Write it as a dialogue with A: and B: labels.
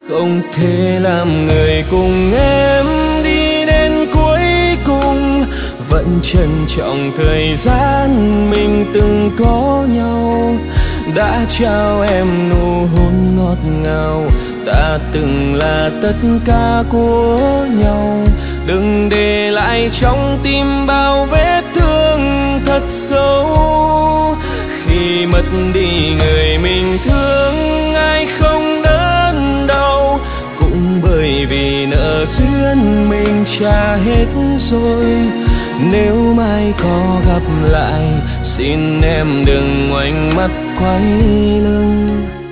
A: Không thể làm người cùng em đi đến cuối cùng, vẫn trân trọng thời gian mình từng có nhau. Đã trao em nụ hôn ngọt ngào, ta từng là tất cả của nhau. Đừng để lại trong tim bao vết thương thật sâu. Khi mất đi người mình thương, ai không đớn đau, cũng bởi vì nợ duyên mình trả hết rồi. Nếu mai có gặp lại, xin em đừng ngoảnh mắt quay lưng.